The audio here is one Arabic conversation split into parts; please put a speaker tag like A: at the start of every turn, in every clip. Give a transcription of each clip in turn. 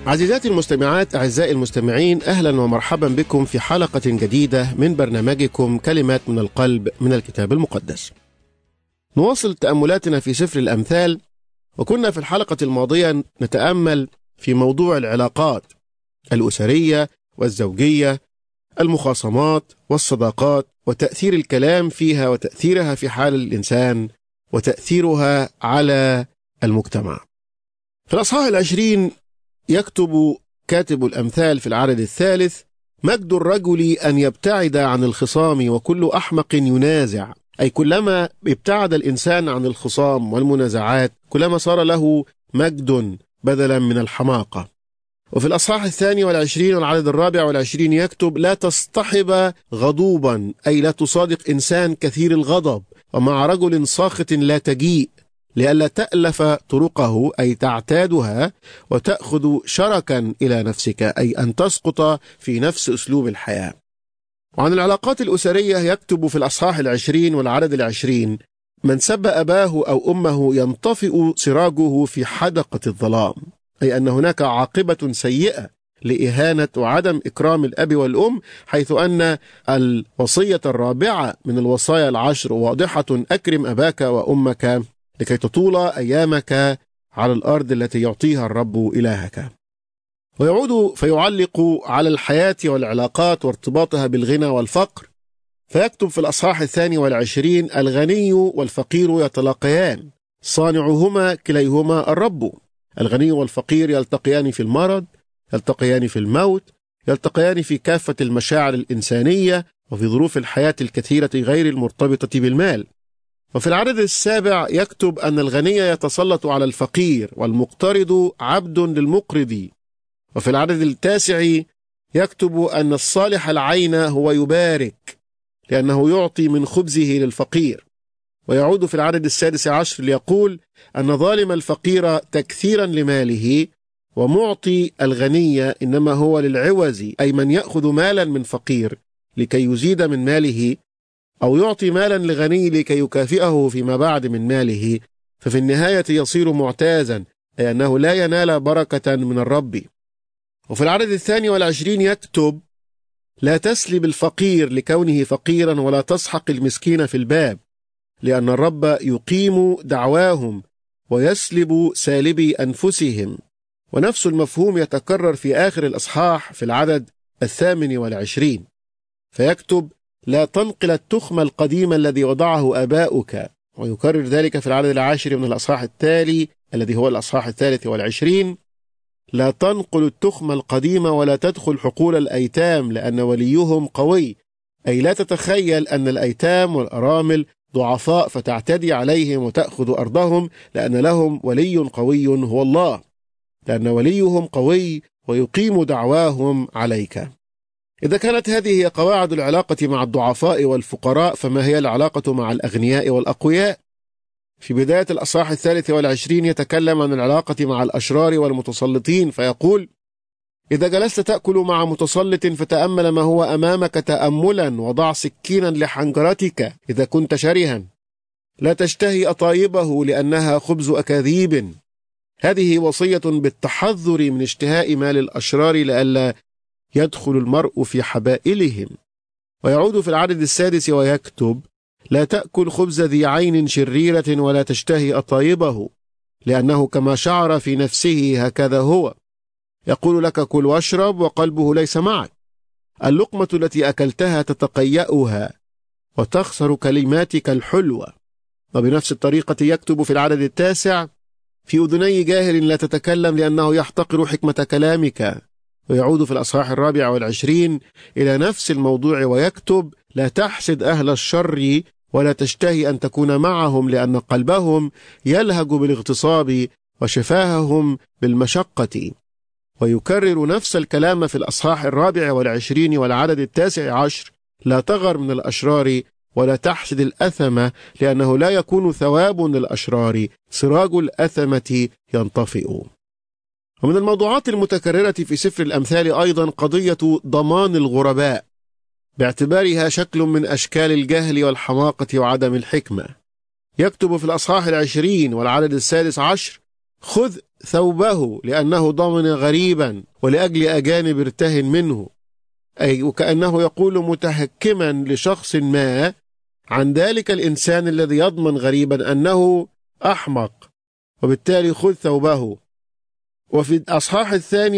A: عزيزاتي المستمعات، أعزائي المستمعين، أهلا ومرحبا بكم في حلقة جديدة من برنامجكم كلمات من القلب من الكتاب المقدس. نواصل تأملاتنا في سفر الأمثال، وكنا في الحلقة الماضية نتأمل في موضوع العلاقات الأسرية والزوجية، المخاصمات والصداقات، وتأثير الكلام فيها وتأثيرها في حال الإنسان وتأثيرها على المجتمع. في الأصحاح 20 يكتب كاتب الأمثال في العدد 3: مجد الرجل أن يبتعد عن الخصام وكل أحمق ينازع. أي كلما ابتعد الإنسان عن الخصام والمنازعات كلما صار له مجد بدلا من الحماقة. وفي الأصحاح 22 والعدد 24 يكتب: لا تصطحب غضوبا، أي لا تصادق إنسان كثير الغضب، ومع رجل ساخط لا تجيء، لئلا تألف طرقه، أي تعتادها وتأخذ شركا إلى نفسك، أي أن تسقط في نفس أسلوب الحياة. وعن العلاقات الأسرية يكتب في الأصحاح 20 والعدد 20: من سب أباه أو أمه ينطفئ سراجه في حدقة الظلام، أي أن هناك عاقبة سيئة لإهانة وعدم إكرام الأب والأم، حيث أن الوصية الرابعة من الوصايا العشر واضحة: أكرم أباك وأمك لكي تطول أيامك على الأرض التي يعطيها الرب إلهك. ويعود فيعلق على الحياة والعلاقات وارتباطها بالغنى والفقر، فيكتب في الأصحاح 22: الغني والفقير يتلاقيان، صانعهما كليهما الرب. الغني والفقير يلتقيان في المرض، يلتقيان في الموت، يلتقيان في كافة المشاعر الإنسانية وفي ظروف الحياة الكثيرة غير المرتبطة بالمال. وفي العدد 7 يكتب أن الغني يتسلط على الفقير، والمقترض عبد للمقرض. وفي العدد 9 يكتب أن الصالح العين هو يبارك، لأنه يعطي من خبزه للفقير. ويعود في العدد 16 ليقول أن ظالم الفقير تكثيرا لماله، ومعطي الغني إنما هو للعوز، أي من يأخذ مالا من فقير لكي يزيد من ماله، أو يعطي مالا لغني لكي يكافئه فيما بعد من ماله، ففي النهاية يصير معتازا، أي أنه لا ينال بركة من الرب. وفي العدد 22 يكتب: لا تسلب الفقير لكونه فقيرا، ولا تسحق المسكين في الباب، لأن الرب يقيم دعواهم ويسلب سالبي أنفسهم. ونفس المفهوم يتكرر في آخر الأصحاح في العدد 28، فيكتب: لا تنقل التخم القديم الذي وضعه آباؤك. ويكرر ذلك في العدد 10 من الأصحاح التالي الذي هو الأصحاح 23: لا تنقل التخم القديم ولا تدخل حقول الأيتام لأن وليهم قوي. أي لا تتخيل أن الأيتام والأرامل ضعفاء فتعتدي عليهم وتأخذ أرضهم، لأن لهم ولي قوي هو الله، لأن وليهم قوي ويقيم دعواهم عليك. إذا كانت هذه هي قواعد العلاقة مع الضعفاء والفقراء، فما هي العلاقة مع الأغنياء والأقوياء؟ في بداية الأصحاح 23 يتكلم عن العلاقة مع الأشرار والمتسلطين، فيقول: إذا جلست تأكل مع متسلط فتأمل ما هو أمامك تأملا، وضع سكينا لحنجرتك إذا كنت شرها، لا تشتهي أطايبه لأنها خبز أكاذيب. هذه وصية بالتحذر من اشتهاء مال الأشرار لئلا يدخل المرء في حبائلهم. ويعود في العدد 6 ويكتب: لا تأكل خبز ذي عين شريرة ولا تشتهي أطايبه، لأنه كما شعر في نفسه هكذا هو. يقول لك: كل واشرب وقلبه ليس معك. اللقمة التي أكلتها تتقيأها وتخسر كلماتك الحلوة. وبنفس الطريقة يكتب في العدد 9: في أذني جاهل لا تتكلم لأنه يحتقر حكمة كلامك. ويعود في الأصحاح 24 إلى نفس الموضوع ويكتب: لا تحسد أهل الشر ولا تشتهي أن تكون معهم، لأن قلبهم يلهج بالاغتصاب وشفاههم بالمشقة. ويكرر نفس الكلام في الأصحاح 24 والعدد 19: لا تغر من الأشرار ولا تحسد الأثم، لأنه لا يكون ثواب للأشرار، سراج الأثمة ينطفئ. ومن الموضوعات المتكررة في سفر الأمثال أيضا قضية ضمان الغرباء، باعتبارها شكل من أشكال الجهل والحماقة وعدم الحكمة. يكتب في الأصحاح 20 والعدد 16: خذ ثوبه لأنه ضمن غريبا ولأجل أجانب ارتهن منه، أي وكأنه يقول متهكما لشخص ما عن ذلك الإنسان الذي يضمن غريبا أنه أحمق، وبالتالي خذ ثوبه. وفي الأصحاح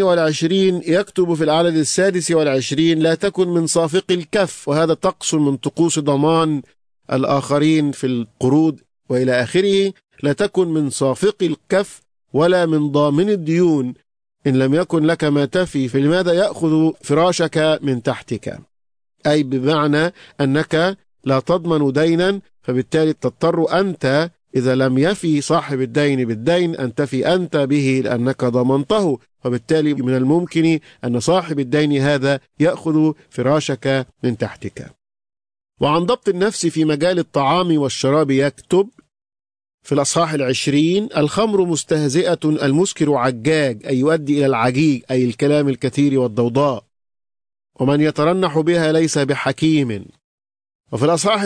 A: 22 يكتب في العدد 26: لا تكن من صافق الكف، وهذا طقس من طقوس ضمان الآخرين في القروض وإلى آخره. لا تكن من صافق الكف ولا من ضامن الديون إن لم يكن لك ما تفي، فلماذا يأخذ فراشك من تحتك؟ أي بمعنى أنك لا تضمن دينا، فبالتالي تضطر أنت إذا لم يفي صاحب الدين بالدين أن تفي أنت به لأنك ضمنته، وبالتالي من الممكن أن صاحب الدين هذا يأخذ فراشك من تحتك. وعن ضبط النفس في مجال الطعام والشراب يكتب في الأصحاح 20: الخمر مستهزئة، المسكر عجاج، أي يؤدي إلى العجيج، أي الكلام الكثير والضوضاء، ومن يترنح بها ليس بحكيم. وفي الأصحاح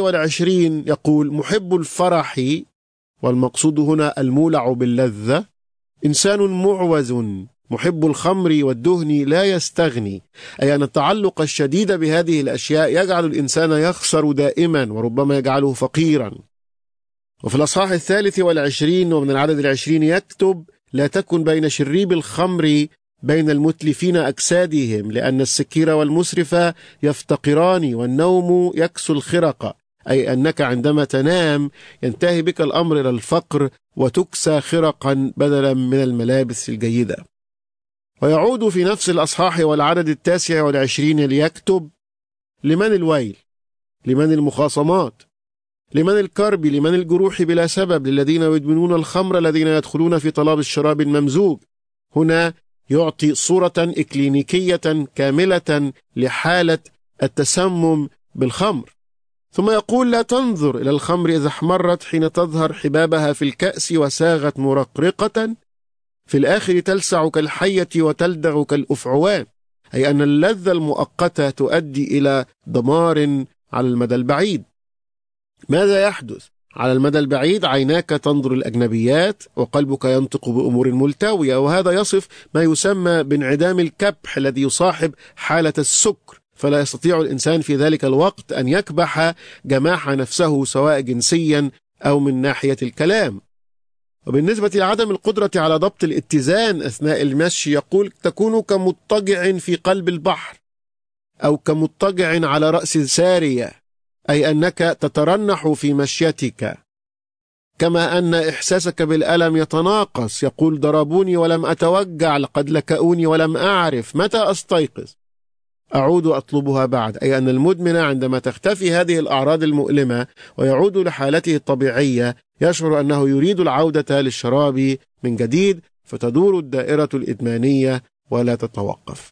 A: 21 يقول: محب الفرح، والمقصود هنا المولع باللذة، إنسان معوز، محب الخمر والدهن لا يستغني، أي أن التعلق الشديد بهذه الأشياء يجعل الإنسان يخسر دائما وربما يجعله فقيرا. وفي الأصحاح 23 ومن العدد 20 يكتب: لا تكن بين شريب الخمر بين المتلفين أجسادهم، لأن السكير والمسرف يفتقران والنوم يكسو الخرق، أي أنك عندما تنام ينتهي بك الأمر إلى الفقر وتكسى خرقا بدلا من الملابس الجيدة. ويعود في نفس الأصحاح والعدد 29 ليكتب: لمن الويل، لمن المخاصمات، لمن الكرب، لمن الجروح بلا سبب، للذين يدمنون الخمر، الذين يدخلون في طلب الشراب الممزوج. هنا يعطي صورة إكلينيكية كاملة لحالة التسمم بالخمر. ثم يقول: لا تنظر إلى الخمر إذا احمرت حين تظهر حبابها في الكأس وساغت مرقرقة، في الآخر تلسع كالحية وتلدغ كالأفعوان، أي أن اللذة المؤقتة تؤدي إلى دمار على المدى البعيد. ماذا يحدث؟ على المدى البعيد عيناك تنظر الأجنبيات وقلبك ينطق بأمور ملتوية، وهذا يصف ما يسمى بانعدام الكبح الذي يصاحب حالة السكر، فلا يستطيع الإنسان في ذلك الوقت أن يكبح جماح نفسه سواء جنسيا أو من ناحية الكلام. وبالنسبة لعدم القدرة على ضبط الاتزان أثناء المشي يقول: تكون كمضطجع في قلب البحر أو كمضطجع على رأس سارية، أي أنك تترنح في مشيتك، كما أن إحساسك بالألم يتناقص. يقول: ضربوني ولم أتوجع، لقد لكؤوني ولم أعرف متى أستيقظ، أعود أطلبها بعد، أي أن المدمن عندما تختفي هذه الأعراض المؤلمة ويعود لحالته الطبيعية يشعر أنه يريد العودة للشراب من جديد، فتدور الدائرة الإدمانية ولا تتوقف.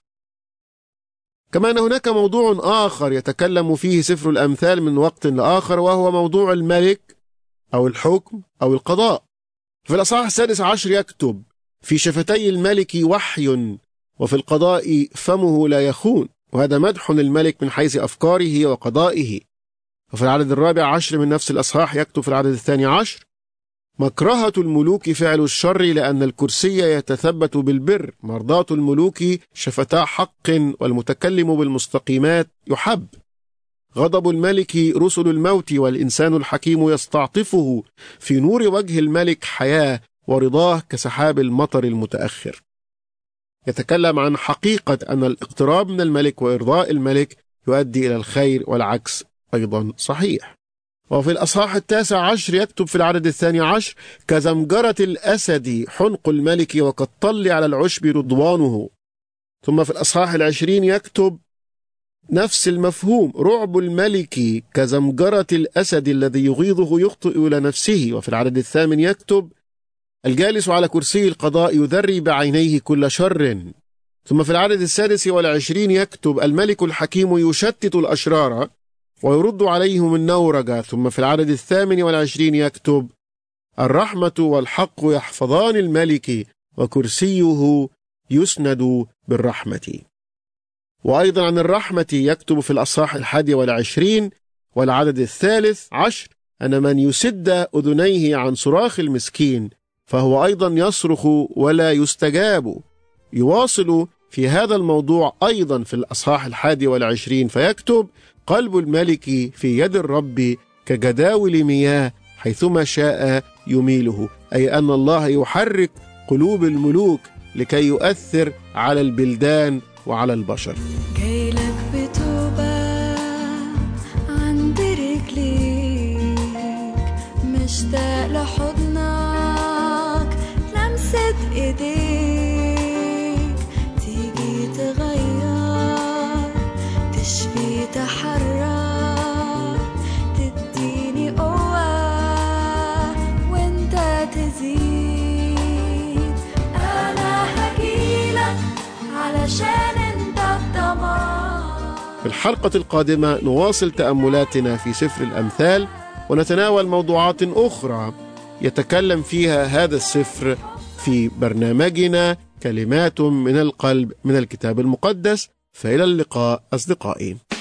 A: كما أن هناك موضوع آخر يتكلم فيه سفر الأمثال من وقت لآخر، وهو موضوع الملك أو الحكم أو القضاء. في الأصحاح 16 يكتب: في شفتي الملك وحي، وفي القضاء فمه لا يخون، وهذا مدح للملك من حيث أفكاره وقضائه. وفي العدد 14 من نفس الأصحاح يكتب في العدد 12: مكرهة الملوك فعل الشر، لأن الكرسي يتثبت بالبر، مرضاة الملوك شفتا حق، والمتكلم بالمستقيمات يحب. غضب الملك رسل الموت، والإنسان الحكيم يستعطفه، في نور وجه الملك حياة، ورضاه كسحاب المطر المتأخر. يتكلم عن حقيقة أن الاقتراب من الملك وإرضاء الملك يؤدي إلى الخير، والعكس أيضا صحيح. وفي الأصحاح 19 يكتب في العدد 12: كزمجرة الأسد حنق الملك، وكالطل على العشب رضوانه. ثم في الأصحاح 20 يكتب نفس المفهوم: رعب الملك كزمجرة الأسد الذي يغيظه يخطئ إلى نفسه. وفي العدد 8 يكتب: الجالس على كرسي القضاء يذري بعينيه كل شر. ثم في العدد 26 يكتب: الملك الحكيم يشتت الأشرار ويرد عليهم النورجة. ثم في العدد 28 يكتب: الرحمة والحق يحفظان الملك، وكرسيه يسند بالرحمة. وأيضا عن الرحمة يكتب في الأصحاح 21 والعدد 13: أن من يسد أذنيه عن صراخ المسكين فهو أيضا يصرخ ولا يستجاب. يواصل في هذا الموضوع أيضا في الأصحاح 21 فيكتب: قلب الملك في يد الرب كجداول مياه حيثما شاء يميله، أي أن الله يحرك قلوب الملوك لكي يؤثر على البلدان وعلى البشر.
B: جايلك بتوبة عند رجليك، مشتاق لحضنك لمسة ايديك، تيجي تغير تشفي تحرك، تديني قوة وانت تزيد. انا هجيلك علشان انت الضمان.
A: في الحلقة القادمة نواصل تأملاتنا في سفر الأمثال ونتناول موضوعات أخرى يتكلم فيها هذا السفر في برنامجنا كلمات من القلب من الكتاب المقدس. فإلى اللقاء أصدقائي.